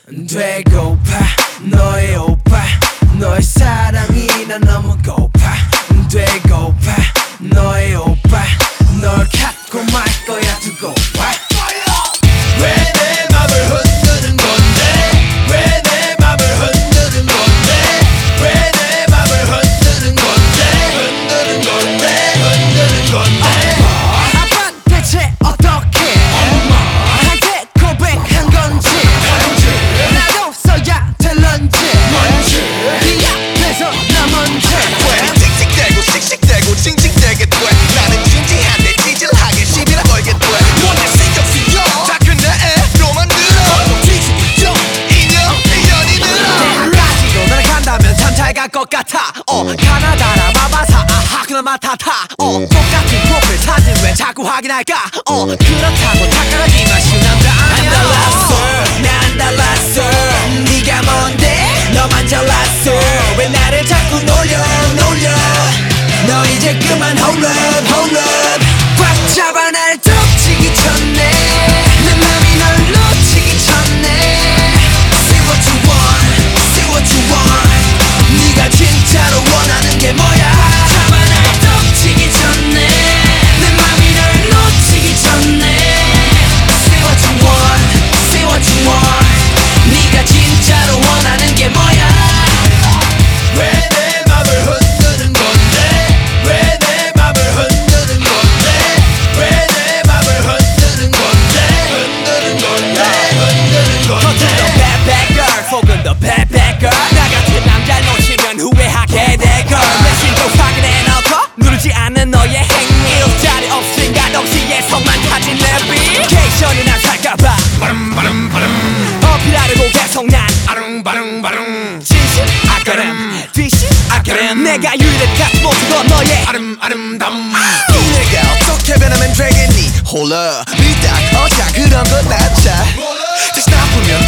되고파 너의 오빠 너의 사랑이 난 너무 고파 되고파 너의 오빠 널 갖고 말 거야 두고 봐 왜 내 맘을 흔드는 건데 왜 내 맘을 흔드는 건데 왜 내 맘을 흔드는 건데 흔드는 건데 흔드는 건데 아빠 대체 어떻게 나한테 고백한 건지 나도 써야 될런지 네 앞에서 나 먼저 왜 틱틱대고 씩씩대고 징징대게 돼 나는 진지한데 찌질하게 시비를 걸게 돼 뭔데 신경 쓰여 다 끝내로만 들어 뒤집죠 인연이 늘어 까지도 나를 간다면 참 잘 갈 것 같아 가나다라 마바사 아하 그날 맡아타 똑같은 프로필 사진 왜 자꾸 확인할까 그렇다고 착각하기만 쉬운 남자 안 달랐어 난 달랐어 네가 뭔데 너만 잘났어 왜 나를 자꾸 놀려 너 이제 그만 hold up 꽉 잡아 날 덮치기 전에 내 맘이 널 놓치기 전에 Say what you want 네가 진짜로 원하는 게 뭐야 잡아 날 덮치기 전에 내 맘이 널 놓치기 전에 Say what you want 네가 진짜로 원하는 게 뭐야 왜 내 맘을 흔드는 건데 왜 내 맘을 흔드는 건데 왜 내 맘을 흔드는 건데 흔드는 건데 흔드는 건데 더 bad bad girl 속은 더 bad bad girl 나 같은 남자 놓치면 후회하게 돼 girl 내심도 확인해 놓고 누르지 않는 너의 행위 자리 없으니까 동시에 속만 타진 내비케이션이 난 살까봐 어필하려고 계속 난 진심 아까름 뒤심 아까름 내가 유일한 모습은 너의 아름담 내가 어떻게 변하면 되겠니 홀라 미딱 어자 그런 건 낫자 다시 나쁘면